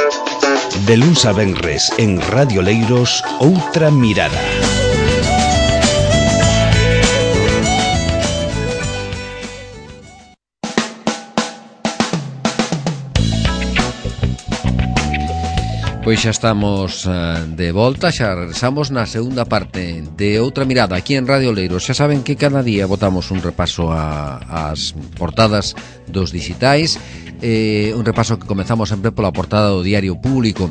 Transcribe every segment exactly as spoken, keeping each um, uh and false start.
De luns a venres en Radio Leiros, Outra Mirada. Pois xa estamos uh, de volta, xa regresamos na segunda parte de Outra Mirada aquí en Radio Leiros. Xa saben que cada día botamos un repaso a, as portadas dos digitais, eh, un repaso que comezamos sempre pola portada do Diario Público.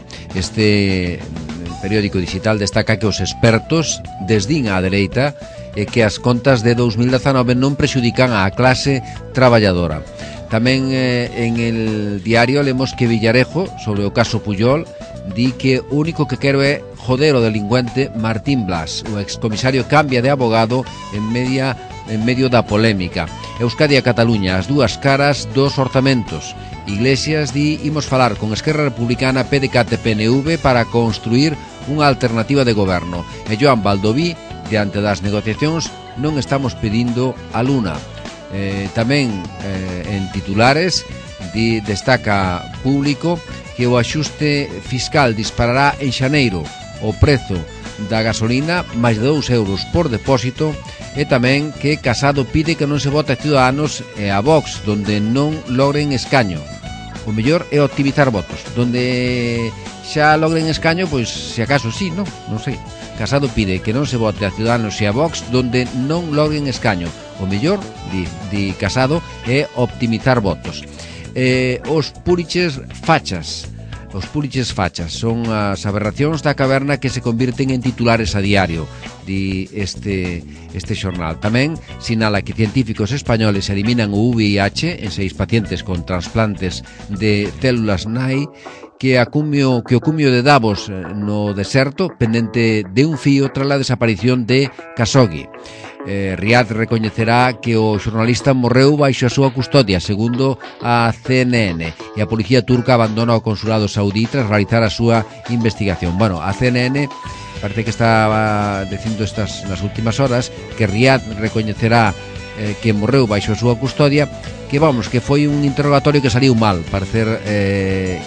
Este periódico digital destaca que os expertos desdín á dereita e que as contas de dous mil dezanove non prexudican á clase traballadora. Tamén eh, en el diario lemos que Villarejo, sobre o caso Pujol, di que o único que quero é joder o delincuente Martín Blas. O excomisario cambia de abogado en, media, en medio da polémica. Euskadi e Cataluña, as dúas caras dos orzamentos. Iglesias di imos falar con Esquerra Republicana, P D C A T e P N V para construir unha alternativa de goberno. E Joan Baldoví, diante das negociacións, non estamos pedindo a Luna. Eh, tamén eh, en titulares di, destaca Público que o axuste fiscal disparará en xaneiro o prezo da gasolina máis de dous euros por depósito, e tamén que Casado pide que non se vote a Ciudadanos e a Vox donde non logren escaño. O mellor é optimizar votos. Donde xa logren escaño, pois se acaso sí, non? Non sei. Casado pide que non se vote a Ciudadanos e a Vox donde non logren escaño. O mellor, di, di Casado, é optimizar votos. Eh, os púliches fachas Os púliches fachas son as aberracións da caverna que se convirten en titulares a diario, di este, este xornal. Tamén sinala que científicos españoles eliminan o V I H en seis pacientes con trasplantes de células N A I, que, acumio, que o cumio de Davos no deserto pendente de un fío tras a desaparición de Khashoggi. Eh, Riad recoñecerá que o xornalista morreu baixo a súa custodia, segundo a C N N, e a policía turca abandona o consulado saudí tras realizar a súa investigación. Bueno, a C N N parece que estaba dicindo estas nas últimas horas que Riad recoñecerá eh, que morreu baixo a súa custodia, que vamos, que foi un interrogatorio que saliu mal, parecer eh,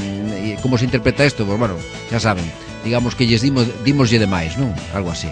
como se interpreta isto, pues bueno, xa saben, digamos que lles dimos, dimoslle demais, non? Algo así.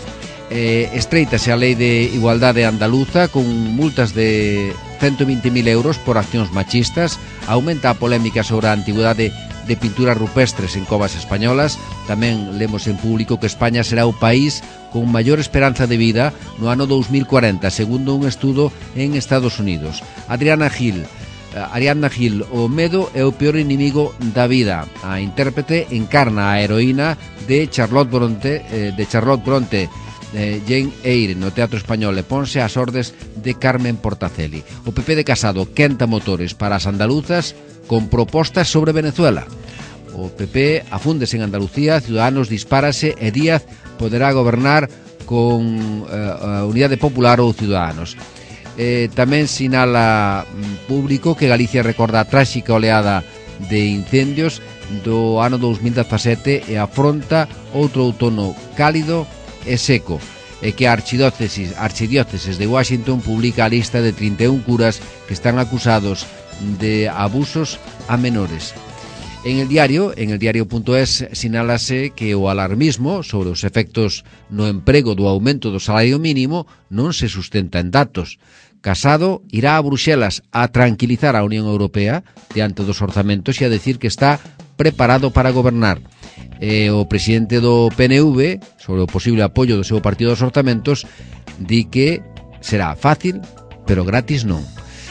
Eh, estreitase a lei de igualdade andaluza con multas de ciento vinte mil euros por accións machistas, aumenta a polémica sobre a antigüedade de pinturas rupestres en covas españolas. Tamén lemos en Público que España será o país con maior esperanza de vida no ano dous mil cuarenta, segundo un estudo en Estados Unidos. Adriana Gil Ariadna Gil, o medo é o peor inimigo da vida. A intérprete encarna a heroína de Charlotte Bronte, eh, de Charlotte Bronte, eh, Jane Eyre, no Teatro Español, e ponse ás ordes de Carmen Portaceli. O P P de Casado quenta motores para as andaluzas con propostas sobre Venezuela. O P P afúndese en Andalucía, Ciudadanos dispárase e Díaz poderá gobernar con eh, a Unidade Popular ou Ciudadanos. Eh, tamén sinala Público que Galicia recorda a tráxica oleada de incendios do ano dous mil dezasete e afronta outro outono cálido e seco, e que a archidiócesis, archidiócesis de Washington publica a lista de trinta e un curas que están acusados de abusos a menores. En el diario, en el diario.es, sinálase que o alarmismo sobre os efectos no emprego do aumento do salario mínimo non se sustenta en datos. Casado irá a Bruxelas a tranquilizar a Unión Europea diante dos orzamentos e a decir que está preparado para gobernar. E o presidente do P N V, sobre o posible apoio do seu partido aos orzamentos, di que será fácil, pero gratis non.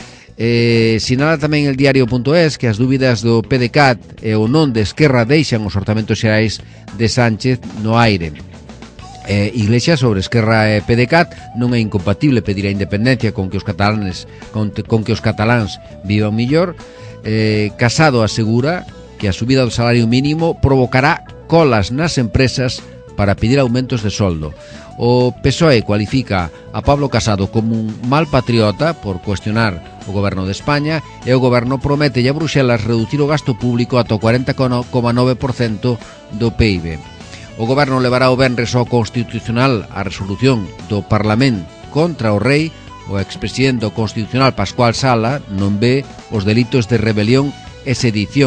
Eh, sinala tamén el diario.es que as dúbidas do P D C A T e o non de Esquerra deixan os orzamentos xerais de Sánchez no aire. Eh, Iglesias sobre Esquerra e P D C A T non é incompatible pedir a independencia con que os catalanes con, con que os cataláns vivan millor. eh, Casado asegura que a subida do salario mínimo provocará colas nas empresas para pedir aumentos de soldo. O P S O E cualifica a Pablo Casado como un mal patriota por cuestionar o goberno de España, e o goberno promete a Bruxelas reducir o gasto público ata o cuarenta coma nove por cento do P I B. O goberno levará o venres ao Constitucional a resolución do Parlamento contra o rei. O expresidente do Constitucional Pascual Sala non ve os delitos de rebelión e sedición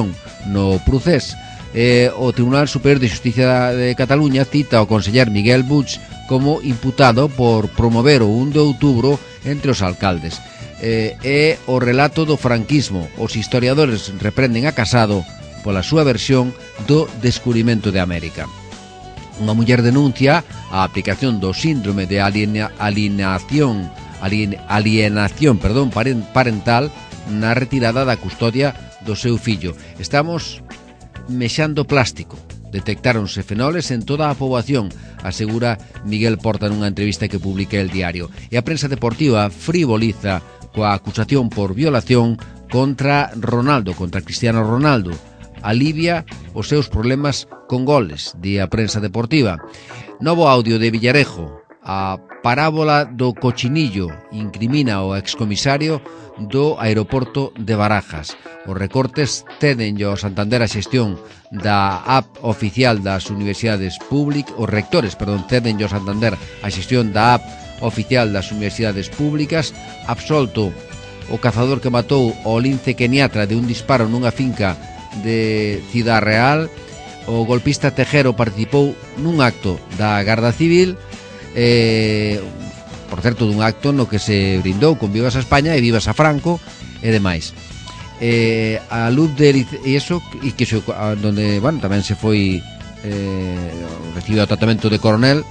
no procés. Eh, o Tribunal Superior de Xusticia de Cataluña cita ao conseller Miguel Puig como imputado por promover o un de outubro entre os alcaldes. Eh, é o relato do franquismo. Os historiadores reprenden a Casado pola súa versión do descubrimento de América. Unha muller denuncia a aplicación do síndrome de aliena, alienación, alien, alienación perdón, parental na retirada da custodia do seu fillo. Estamos mexando plástico. Detectáronse fenoles en toda a poboación, asegura Miguel Porta nunha entrevista que publica El Diario. E a prensa deportiva frivoliza coa acusación por violación contra Ronaldo, contra Cristiano Ronaldo. Alivia os seus problemas con goles, di a prensa deportiva. Novo audio de Villarejo. A parábola do cochinillo incrimina ao excomisario do aeroporto de Barajas. Os recortes ceden ao Santander a xestión da app oficial das universidades públicas, os rectores, perdón, ceden ao Santander a xestión da app oficial das universidades públicas. Absolto o cazador que matou o lince keniatra de un disparo nunha finca de Cidade Real. O golpista Tejero participou nun acto da Garda Civil, eh, por certo, dun acto no que se brindou con Vivas a España e Vivas a Franco e demais. Eh, a luz de e eso e que se, donde, bueno, tamén se foi eh, recibiu o tratamento de coronel,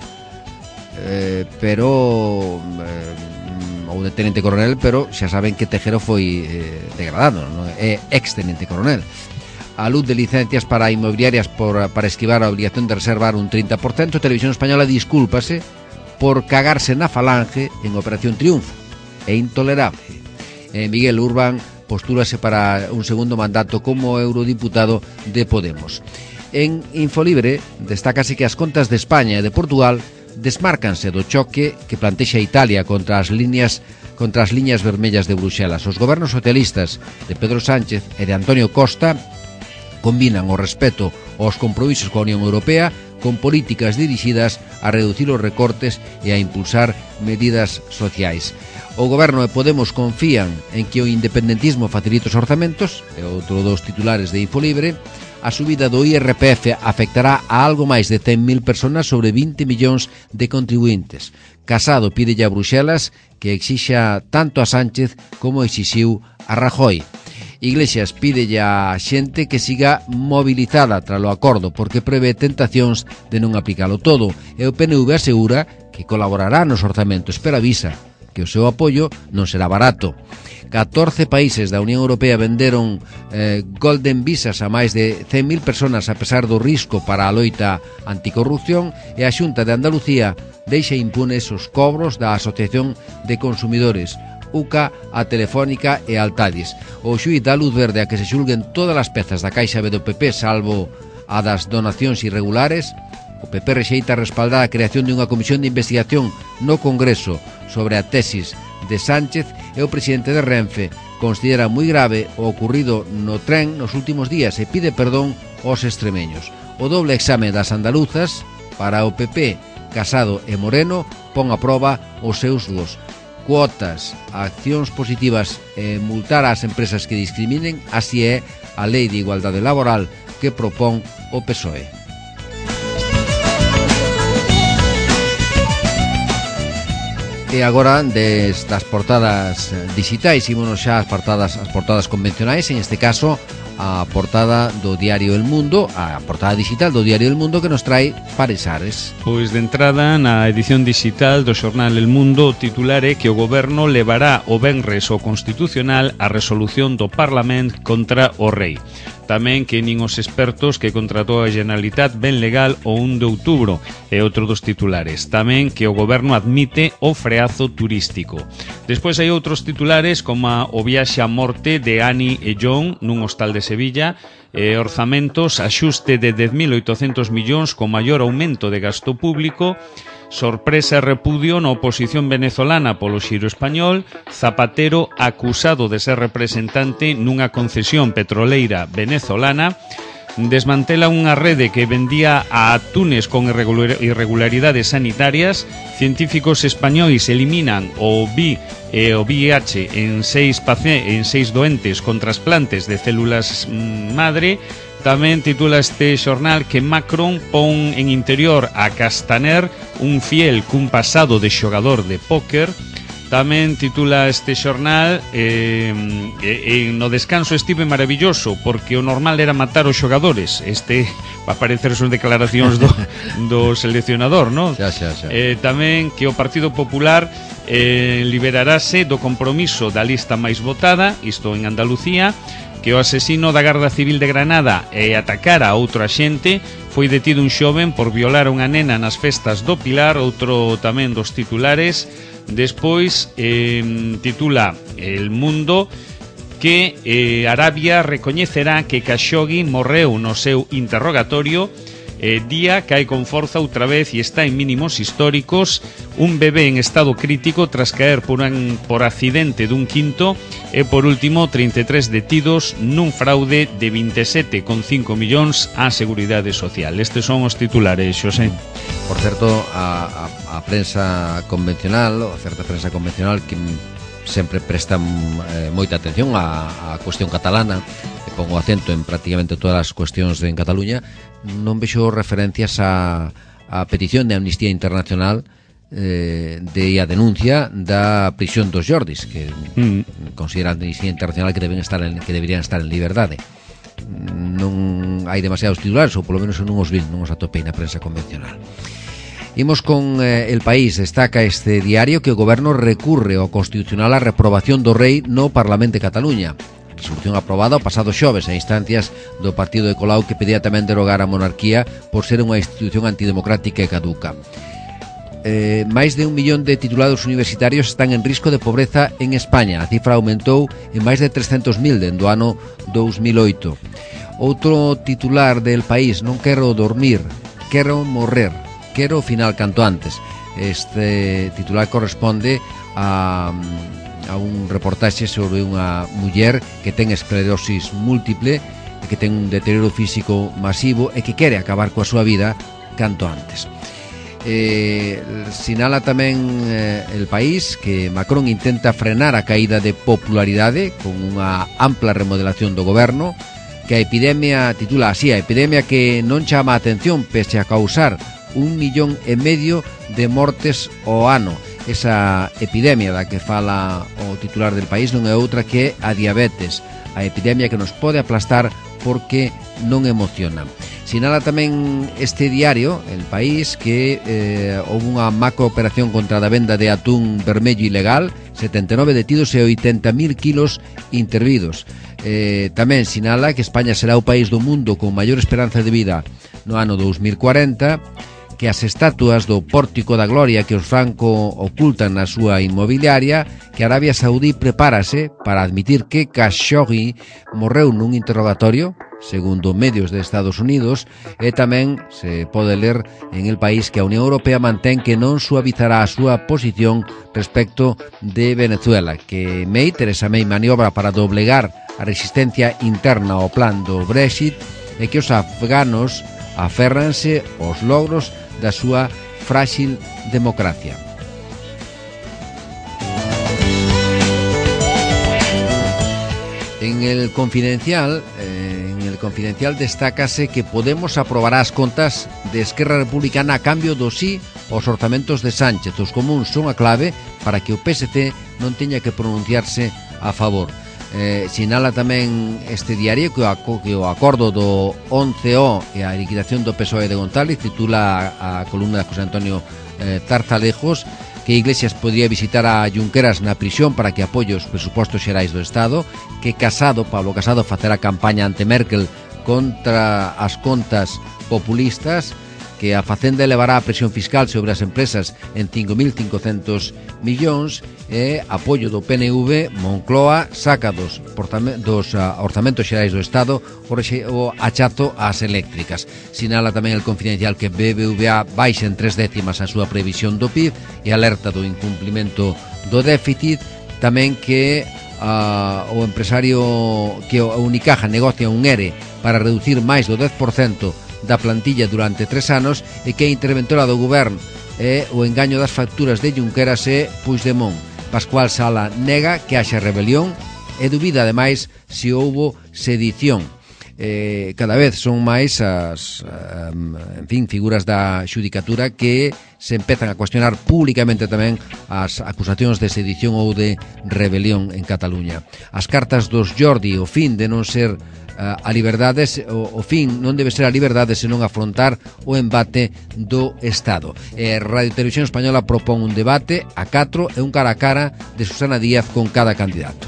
eh, pero eh, ou de tenente coronel, pero xa saben que Tejero foi eh, degradado, non? É ex tenente coronel. A luz de licencias para inmobiliarias por, para esquivar a obligación de reservar un trinta por cento, Televisión Española discúlpase por cagarse na Falange en Operación Triunfo. É intolerable. Eh, Miguel Urbán postúrase para un segundo mandato como eurodiputado de Podemos. En Infolibre destácase que as contas de España e de Portugal desmárcanse do choque que plantexa Italia contra as líneas contra as liñas vermellas de Bruxelas. Os gobernos socialistas de Pedro Sánchez e de Antonio Costa combinan o respeto aos compromisos coa Unión Europea con políticas dirixidas a reducir os recortes e a impulsar medidas sociais. O Goberno e Podemos confían en que o independentismo facilite os orzamentos, é outro dos titulares de Infolibre. A subida do I R P F afectará a algo máis de cen mil persoas sobre vinte millóns de contribuintes. Casado pídelle a Bruxelas que exixa tanto a Sánchez como exixiu a Rajoy. Iglesias pídelle a xente que siga mobilizada tras o acordo porque prevé tentacións de non aplicalo todo, e o P N V asegura que colaborará nos orzamentos, pero avisa que o seu apoio non será barato. catorce países da Unión Europea venderon eh, Golden Visas a máis de cen mil persoas a pesar do risco para a loita anticorrupción, e a Xunta de Andalucía deixa impunes os cobros da Asociación de Consumidores, U C A, a Telefónica e a Altadis. O xuíz dá luz verde a que se xulguen todas as pezas da Caixa B do P P, salvo a das donacións irregulares. O P P rexeita respaldar a creación de unha comisión de investigación no Congreso sobre a tesis de Sánchez, e o presidente de Renfe considera moi grave o ocurrido no tren nos últimos días e pide perdón aos extremeños. O doble exame das andaluzas para o P P, Casado e Moreno pon a proba os seus dúos. Cuotas, accións positivas e multar ás empresas que discriminen, así é a Lei de Igualdade Laboral que propón o P S O E. E agora, destas portadas digitais, ímonos xa as portadas, as portadas convencionais, en este caso a portada do diario El Mundo, a portada digital do diario El Mundo, que nos trae Paresares. Pois de entrada, na edición digital do xornal El Mundo, o titular é que o Goberno levará o venres ao Constitucional a resolución do Parlamento contra o Rei. Tamén que nin os expertos que contratou a Generalitat ven legal o un de outubro, é outro dos titulares. Tamén que o Goberno admite o freazo turístico. Despois hai outros titulares como o viaxe a morte de Annie e John nun hostal de Sevilla, e orzamentos, axuste de dez mil oitocentos millóns co maior aumento de gasto público, sorpresa e repudio na oposición venezolana polo xiro español, Zapatero acusado de ser representante nunha concesión petroleira venezolana, desmantela unha rede que vendía a atunes con irregularidades sanitarias, científicos españois eliminan o V I e o V I H en seis, en seis doentes con trasplantes de células madre, Tamén titula este xornal que Macron pon en interior a Castaner, un fiel cun pasado de xogador de póker. Tamén titula este xornal eh, eh, no descanso estive maravilloso porque o normal era matar os xogadores. Este va a parecer son declaracións do, do seleccionador, non? Xa, xa, xa. Eh, tamén que o Partido Popular eh, liberarase do compromiso da lista máis votada, isto en Andalucía, que o asesino da Garda Civil de Granada e atacara a outro axente. Foi detido un xoven por violar a unha nena nas festas do Pilar, outro tamén dos titulares. Despois eh, titula El Mundo que eh, Arabia recoñecerá que Khashoggi morreu no seu interrogatorio. Eh, día cae con forza outra vez e está en mínimos históricos. Un bebé en estado crítico tras caer por, un, por accidente dun quinto. E por último, trinta e tres detidos nun fraude de vinte e sete coma cinco millóns á Seguridade Social. Estes son os titulares, Xosé. Por certo, a, a, a prensa convencional, a certa prensa convencional que sempre presta eh, moita atención á, á cuestión catalana, e pongo acento en prácticamente todas as cuestións de en Cataluña, non vexo referencias a, a petición de Amnistía Internacional eh, de a denuncia da prisión dos Jordis, que mm. considera a Amnistía Internacional que deben estar en, que deberían estar en liberdade. Non hai demasiados titulares, ou polo menos non os vi, non os atopei na prensa convencional. Imos con eh, El País. Destaca este diario que o goberno recurre ao Constitucional a reprobación do rei no Parlamento de Cataluña. Resolución aprobada o pasado xoves a instancias do Partido de Colau, que pedía tamén derogar a monarquía por ser unha institución antidemocrática e caduca. Eh, máis de un millón de titulados universitarios están en risco de pobreza en España. A cifra aumentou en máis de trescentos mil dende o ano dous mil oito. Outro titular del País: non quero dormir, quero morrer. Quero o final canto antes. Este titular corresponde a, a un reportaxe sobre unha muller que ten esclerosis múltiple e que ten un deterioro físico masivo e que quere acabar coa súa vida canto antes. Eh, sinala tamén eh, El País que Macron intenta frenar a caída de popularidade con unha ampla remodelación do goberno, que a epidemia, titula así, a epidemia que non chama a atención pese a causar un millón e medio de mortes ao ano. Esa epidemia da que fala o titular del País non é outra que a diabetes, a epidemia que nos pode aplastar porque non emociona. Sinala tamén este diario, El País, que eh, houve unha macro operación contra a venda de atún vermello ilegal, setenta e nove detidos e oitenta mil kilos intervidos. Eh, tamén sinala que España será o país do mundo con maior esperanza de vida no ano dous mil cuarenta, que as estatuas do Pórtico da Gloria que os Franco ocultan na súa inmobiliaria, que Arabia Saudí prepárase para admitir que Khashoggi morreu nun interrogatorio, segundo medios de Estados Unidos, e tamén se pode ler en El País que a Unión Europea mantén que non suavizará a súa posición respecto de Venezuela, que May, Teresa May, maniobra para doblegar a resistencia interna ao plan do Brexit e que os afganos aférranse aos logros da súa frágil democracia. En el Confidencial, eh, en el Confidencial destácase que Podemos aprobará as contas de Esquerra Republicana a cambio do sí aos orzamentos de Sánchez. Os comuns son a clave para que o P S C non teña que pronunciarse a favor. Eh, sinala tamén este diario que o, que o acordo do once O e a liquidación do P S O E de González, titula a, a columna de José Antonio eh, Tarzalejos, que Iglesias podría visitar a Junqueras na prisión para que apoie os presupostos xerais do Estado, que Casado, Pablo Casado, facerá campaña ante Merkel contra as contas populistas, que a Facenda elevará a presión fiscal sobre as empresas en cinco mil cincocentos millóns e apoio do P N V. Moncloa saca dos, dos uh, orzamentos xerais do Estado o, o achazo ás eléctricas. Sinala tamén el Confidencial que B B V A baixa en tres décimas a súa previsión do P I B e alerta do incumplimento do déficit. Tamén que uh, o empresario que o Unicaja negocia un E R E para reducir máis do dez por cento da plantilla durante tres anos e que a interventora do goberno é o engaño das facturas de Junqueras e Puigdemont. Pascual Sala nega que haxa rebelión e dubida ademais se houbo sedición. eh, cada vez son máis as um, en fin, figuras da xudicatura que se empezan a cuestionar públicamente tamén as acusacións de sedición ou de rebelión en Cataluña. As cartas dos Jordi, o fin de non ser uh, a liberdade, o, o fin non debe ser a liberdade senón afrontar o embate do Estado. E Radio Televisión Española propón un debate a catro e un cara a cara de Susana Díaz con cada candidato.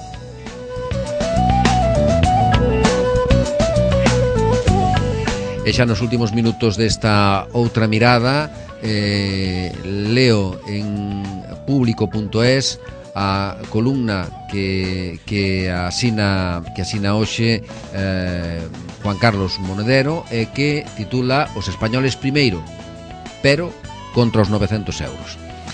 E xa nos últimos minutos desta outra mirada, eh, leo en público punto es a columna que, que asina que asina hoxe eh, Juan Carlos Monedero e que titula Os españoles primeiro, pero contra os novecentos euros.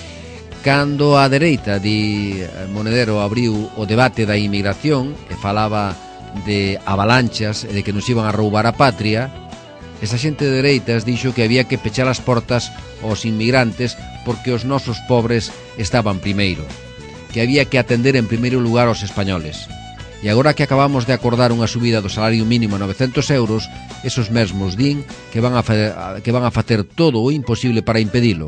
Cando a dereita, di Monedero, abriu o debate da inmigración e falaba de avalanchas e de que nos iban a roubar a patria, esa xente de dereitas dixo que había que pechar as portas aos inmigrantes porque os nosos pobres estaban primeiro, que había que atender en primeiro lugar aos españoles. E agora que acabamos de acordar unha subida do salario mínimo a novecentos euros, esos mesmos din que van a, fa- que van a facer todo o imposible para impedilo.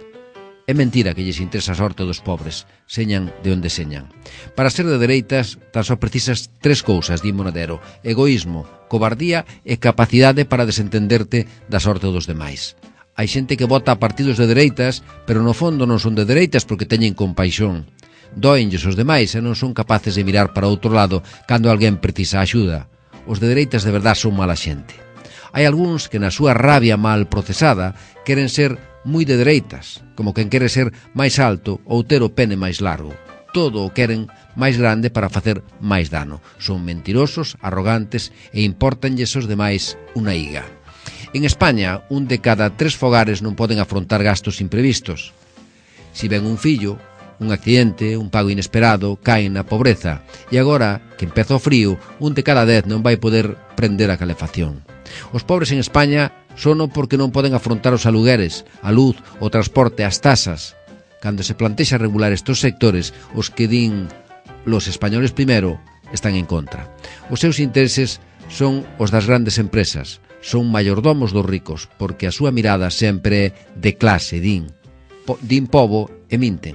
É mentira que lles interesa a sorte dos pobres, señan de onde señan. Para ser de dereitas, tan só precisas tres cousas, di Monedero: egoísmo, cobardía e capacidade para desentenderte da sorte dos demais. Hai xente que vota a partidos de dereitas, pero no fondo non son de dereitas porque teñen compaixón. Dóenlles os demais e non son capaces de mirar para outro lado cando alguén precisa axuda. Os de dereitas de verdad son mala xente. Hai algúns que na súa rabia mal procesada queren ser moi de dereitas, como quen quere ser máis alto ou ter o pene máis largo. Todo o queren máis grande para facer máis dano. Son mentirosos, arrogantes e impórtanlles os demais unha higa. En España, un de cada tres fogares non poden afrontar gastos imprevistos. Si ven un fillo, un accidente, un pago inesperado, caen na pobreza. E agora, que empeza o frío, un de cada dez non vai poder prender a calefacción. Os pobres en España sono porque non poden afrontar os alugueres, a luz, o transporte, as tasas. Cando se plantexa regular estes sectores, os que din los españoles primero están en contra. Os seus intereses son os das grandes empresas, son mayordomos dos ricos, porque a súa mirada sempre é de clase, din. Po, din pobo e minten.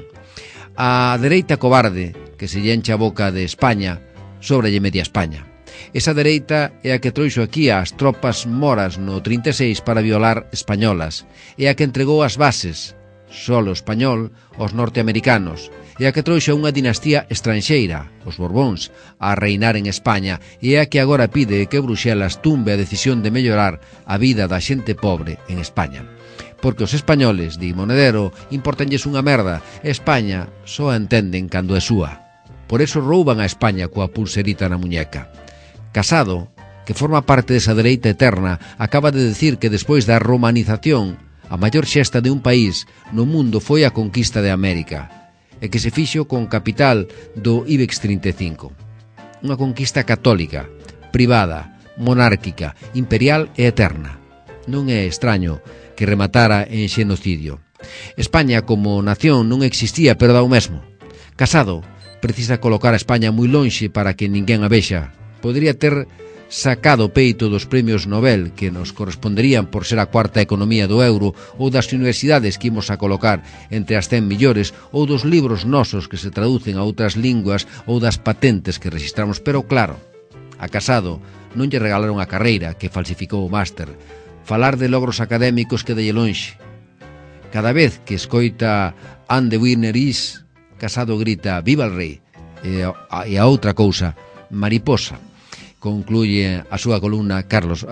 A dereita cobarde, que se lle enche a boca de España, sóbralle media España. Esa dereita é a que trouxo aquí as tropas moras no trinta e seis para violar españolas, é a que entregou as bases, solo español, aos norteamericanos, é a que trouxo unha dinastía estranxeira, os Borbóns, a reinar en España, e é a que agora pide que Bruxelas tumbe a decisión de mellorar a vida da xente pobre en España. Porque os españoles, di Monedero, importanlles unha merda, e España só a entenden cando é súa. Por eso rouban a España coa pulserita na muñeca. Casado, que forma parte desa dereita eterna, acaba de decir que despois da romanización, a maior xesta de un país no mundo foi a conquista de América, e que se fixo con capital do IBEX trinta e cinco. Unha conquista católica, privada, monárquica, imperial e eterna. Non é extraño que rematara en xenocidio. España como nación non existía, pero dá o mesmo. Casado precisa colocar a España moi lonxe para que ninguén a vexa. Podría ter sacado peito dos premios Nobel que nos corresponderían por ser a cuarta economía do euro, ou das universidades que imos a colocar entre as cen millores, ou dos libros nosos que se traducen a outras linguas, ou das patentes que registramos. Pero claro, a Casado non lle regalaron a carreira que falsificou o máster. Falar de logros académicos que dalle lonxe. Cada vez que escoita "And the winner is", Casado grita "Viva el rei", e a, e a outra cousa, mariposa. Concluye a súa columna Carlos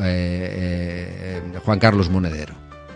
eh, eh, Juan Carlos Monedero.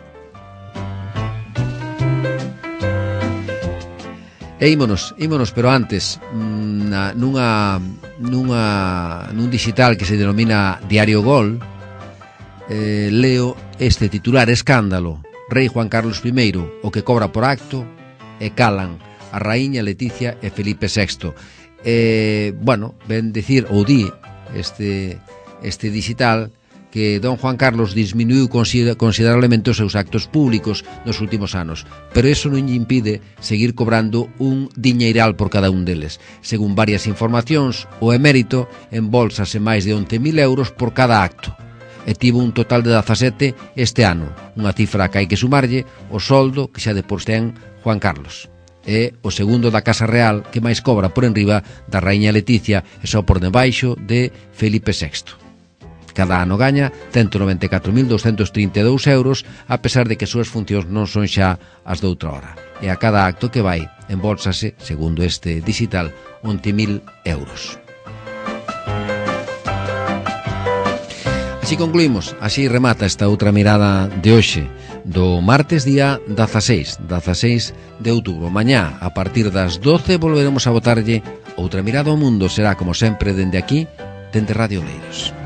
E ímonos, ímonos, pero antes na, nunha, nunha, nun digital que se denomina Diario Gol, eh, leo este titular: escándalo, Rei Juan Carlos primeiro, o que cobra por acto, e calan a raíña Leticia e Felipe sexto. Eh, bueno, ven decir, ou di este, este digital, que don Juan Carlos disminuiu considerablemente os seus actos públicos nos últimos anos, pero eso non lle impide seguir cobrando un diñeiral por cada un deles. Según varias informacións, o emérito embolsase máis de once mil euros por cada acto, e tivo un total de dezasete este ano, unha cifra que hai que sumarlle o soldo que xa de por ten Juan Carlos. É o segundo da Casa Real que máis cobra por enriba da Raíña Leticia e só por debaixo de Felipe sexto. Cada ano gaña ciento noventa e catro mil doscientos trinta e dous euros, a pesar de que as súas funcións non son xa as de outra hora. E a cada acto que vai, embolsase, segundo este digital, once mil euros. Así concluímos, así remata esta outra mirada de hoxe, do martes día dezaseis, dezaseis de outubro. Mañá, a partir das doce, volveremos a botarlle outra mirada ao mundo. Será, como sempre, dende aquí, dende Radio Leiros.